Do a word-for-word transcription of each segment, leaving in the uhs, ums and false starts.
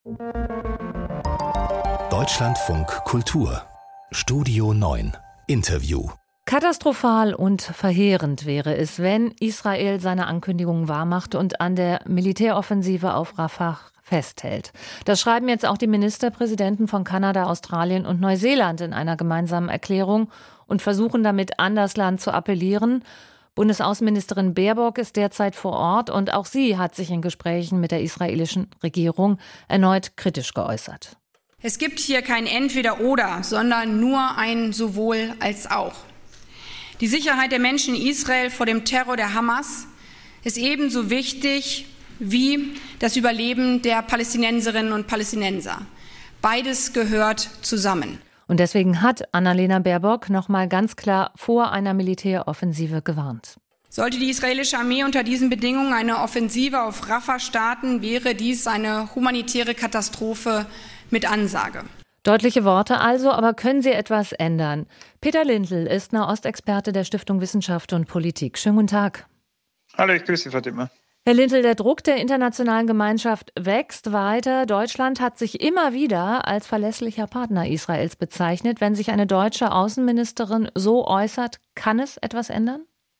Deutschlandfunk Kultur Studio neun Interview. Katastrophal und verheerend wäre es, wenn Israel seine Ankündigungen wahrmacht und an der Militäroffensive auf Rafah festhält. Das schreiben jetzt auch die Ministerpräsidenten von Kanada, Australien und Neuseeland in einer gemeinsamen Erklärung und versuchen damit an das Land zu appellieren. Bundesaußenministerin Baerbock ist derzeit vor Ort und auch sie hat sich in Gesprächen mit der israelischen Regierung erneut kritisch geäußert. Es gibt hier kein Entweder-Oder, sondern nur ein Sowohl als auch. Die Sicherheit der Menschen in Israel vor dem Terror der Hamas ist ebenso wichtig wie das Überleben der Palästinenserinnen und Palästinenser. Beides gehört zusammen. Und deswegen hat Annalena Baerbock noch mal ganz klar vor einer Militäroffensive gewarnt. Sollte die israelische Armee unter diesen Bedingungen eine Offensive auf Rafah starten, wäre dies eine humanitäre Katastrophe mit Ansage. Deutliche Worte also, aber können sie etwas ändern? Peter Lindl ist Nahostexperte der Stiftung Wissenschaft und Politik. Schönen guten Tag. Hallo, ich grüße Sie, Fatima. Herr Lindl, der Druck der internationalen Gemeinschaft wächst weiter. Deutschland hat sich immer wieder als verlässlicher Partner Israels bezeichnet. Wenn sich eine deutsche Außenministerin so äußert, kann es etwas ändern?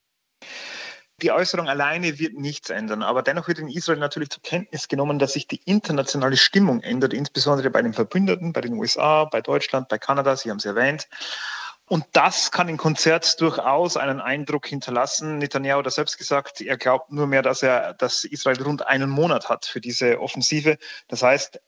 Die Äußerung alleine wird nichts ändern, aber dennoch wird in Israel natürlich zur Kenntnis genommen, dass sich die internationale Stimmung ändert, insbesondere bei den Verbündeten, bei den U S A, bei Deutschland, bei Kanada, Sie haben es erwähnt. Und das kann in Konzert durchaus einen Eindruck hinterlassen. Netanyahu hat selbst gesagt, er glaubt nur mehr, dass er, dass Israel rund einen Monat hat für diese Offensive. Das heißt,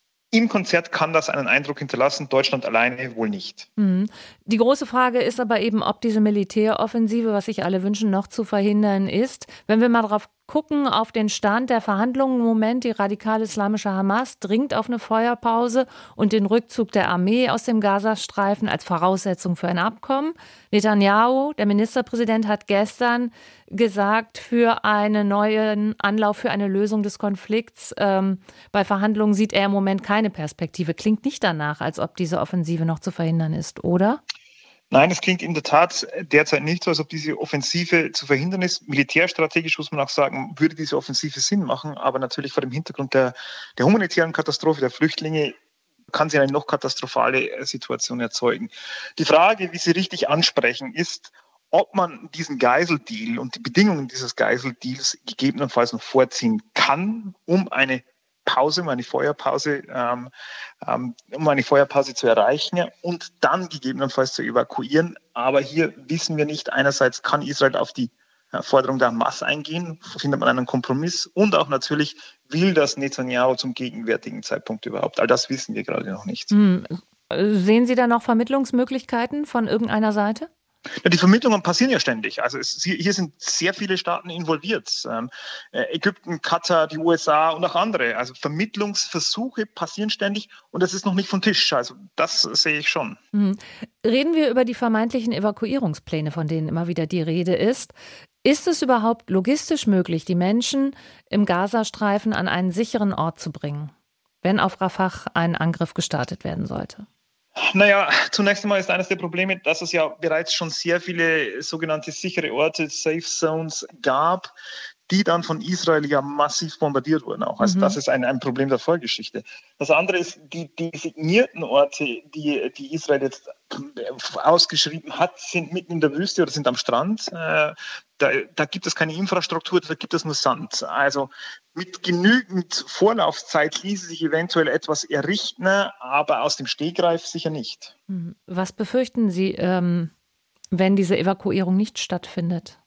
im Konzert kann das einen Eindruck hinterlassen, Deutschland alleine wohl nicht. Die große Frage ist aber eben, ob diese Militäroffensive, was sich alle wünschen, noch zu verhindern ist. Wenn wir mal drauf gucken, auf den Stand der Verhandlungen im Moment, die radikal-islamische Hamas dringt auf eine Feuerpause und den Rückzug der Armee aus dem Gazastreifen als Voraussetzung für ein Abkommen. Netanyahu, der Ministerpräsident, hat gestern gesagt, für einen neuen Anlauf, für eine Lösung des Konflikts ähm, bei Verhandlungen sieht er im Moment keine Perspektive. Klingt nicht danach, als ob diese Offensive noch zu verhindern ist, oder? Nein, es klingt in der Tat derzeit nicht so, als ob diese Offensive zu verhindern ist. Militärstrategisch muss man auch sagen, würde diese Offensive Sinn machen, aber natürlich vor dem Hintergrund der, der humanitären Katastrophe der Flüchtlinge kann sie eine noch katastrophale Situation erzeugen. Die Frage, wie Sie richtig ansprechen, ist, ob man diesen Geiseldeal und die Bedingungen dieses Geiseldeals gegebenenfalls noch vorziehen kann, um eine Pause, um eine Feuerpause, ähm, ähm, um eine Feuerpause zu erreichen und dann gegebenenfalls zu evakuieren. Aber hier wissen wir nicht, einerseits kann Israel auf die äh, Forderung der Hamas eingehen, findet man einen Kompromiss und auch natürlich will das Netanyahu zum gegenwärtigen Zeitpunkt überhaupt. All das wissen wir gerade noch nicht. Hm. Sehen Sie da noch Vermittlungsmöglichkeiten von irgendeiner Seite? Ja, die Vermittlungen passieren ja ständig. Also es, hier sind sehr viele Staaten involviert. Ähm, Ägypten, Katar, die U S A und auch andere. Also Vermittlungsversuche passieren ständig und das ist noch nicht vom Tisch. Also das sehe ich schon. Mhm. Reden wir über die vermeintlichen Evakuierungspläne, von denen immer wieder die Rede ist. Ist es überhaupt logistisch möglich, die Menschen im Gazastreifen an einen sicheren Ort zu bringen, wenn auf Rafah ein Angriff gestartet werden sollte? Naja, zunächst einmal ist eines der Probleme, dass es ja bereits schon sehr viele sogenannte sichere Orte, Safe Zones gab, die dann von Israel ja massiv bombardiert wurden auch. Also mhm. das ist ein, ein Problem der Vorgeschichte. Das andere ist, die designierten Orte, die, die Israel jetzt ausgeschrieben hat, sind mitten in der Wüste oder sind am Strand. Äh, da, da gibt es keine Infrastruktur, da gibt es nur Sand. Also mit genügend Vorlaufzeit ließe sich eventuell etwas errichten, aber aus dem Stegreif sicher nicht. Was befürchten Sie, ähm, wenn diese Evakuierung nicht stattfindet?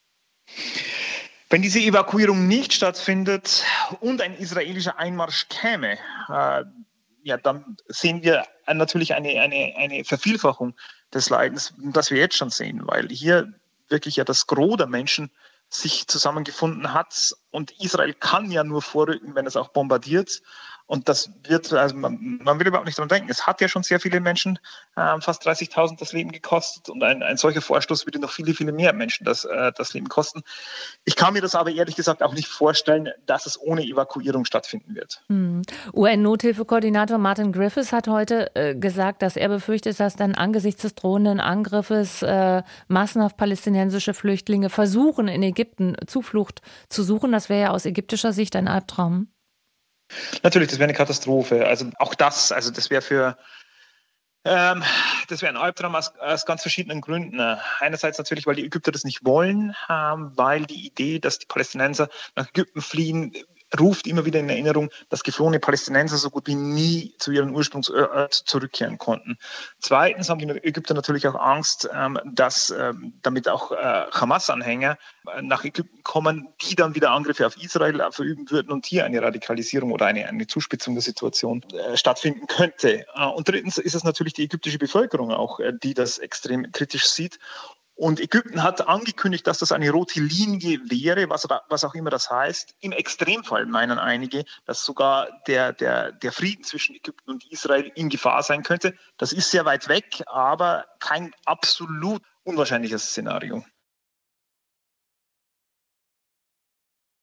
Wenn diese Evakuierung nicht stattfindet und ein israelischer Einmarsch käme, äh, ja, dann sehen wir natürlich eine, eine, eine Vervielfachung des Leidens, das wir jetzt schon sehen, weil hier wirklich ja das Gros der Menschen sich zusammengefunden hat und Israel kann ja nur vorrücken, wenn es auch bombardiert. Und das wird, also man, man will überhaupt nicht dran denken. Es hat ja schon sehr viele Menschen, äh, fast dreißigtausend das Leben gekostet. Und ein, ein solcher Vorstoß würde noch viele, viele mehr Menschen das, äh, das Leben kosten. Ich kann mir das aber ehrlich gesagt auch nicht vorstellen, dass es ohne Evakuierung stattfinden wird. Hm. U N-Nothilfekoordinator Martin Griffiths hat heute äh, gesagt, dass er befürchtet, dass dann angesichts des drohenden Angriffes äh, massenhaft palästinensische Flüchtlinge versuchen, in Ägypten Zuflucht zu suchen. Das wäre ja aus ägyptischer Sicht ein Albtraum. Natürlich, das wäre eine Katastrophe. Also auch das, also das wäre für ähm, das wäre ein Albtraum aus, aus ganz verschiedenen Gründen. Einerseits natürlich, weil die Ägypter das nicht wollen, ähm, weil die Idee, dass die Palästinenser nach Ägypten fliehen, ruft immer wieder in Erinnerung, dass geflohene Palästinenser so gut wie nie zu ihrem Ursprungsort zurückkehren konnten. Zweitens haben die Ägypter natürlich auch Angst, dass damit auch Hamas-Anhänger nach Ägypten kommen, die dann wieder Angriffe auf Israel verüben würden und hier eine Radikalisierung oder eine, eine Zuspitzung der Situation stattfinden könnte. Und drittens ist es natürlich die ägyptische Bevölkerung auch, die das extrem kritisch sieht. Und Ägypten hat angekündigt, dass das eine rote Linie wäre, was, was auch immer das heißt. Im Extremfall meinen einige, dass sogar der, der, der Frieden zwischen Ägypten und Israel in Gefahr sein könnte. Das ist sehr weit weg, aber kein absolut unwahrscheinliches Szenario.